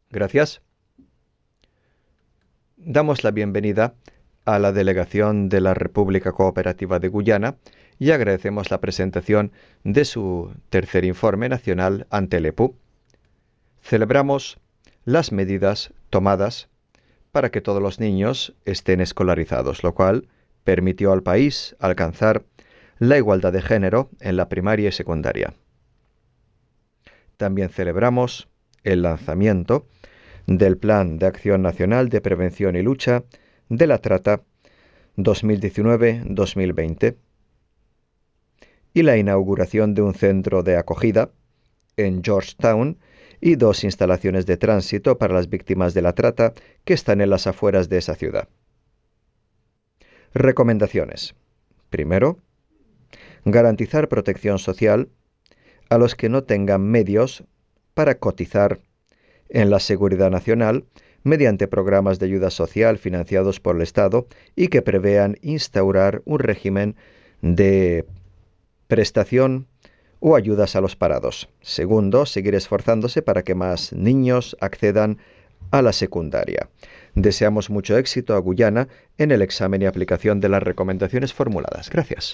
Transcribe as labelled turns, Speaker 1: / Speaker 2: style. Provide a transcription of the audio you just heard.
Speaker 1: Gracias. Damos la bienvenida a la delegación de la República Cooperativa de Guyana y agradecemos la presentación de su tercer informe nacional ante el EPU. Celebramos las medidas tomadas para que todos los niños estén escolarizados, lo cual permitió al país alcanzar la igualdad de género en la primaria y secundaria. También celebramos el lanzamiento del Plan de Acción Nacional de Prevención y Lucha de la Trata 2019-2020 y la inauguración de un centro de acogida en Georgetown y 2 instalaciones de tránsito para las víctimas de la trata que están en las afueras de esa ciudad. Recomendaciones. Primero, garantizar protección social a los que no tengan medios para cotizar en la Seguridad Nacional mediante programas de ayuda social financiados por el Estado y que prevean instaurar un régimen de prestación o ayudas a los parados. Segundo, seguir esforzándose para que más niños accedan a la secundaria. Deseamos mucho éxito a Guyana en el examen y aplicación de las recomendaciones formuladas. Gracias.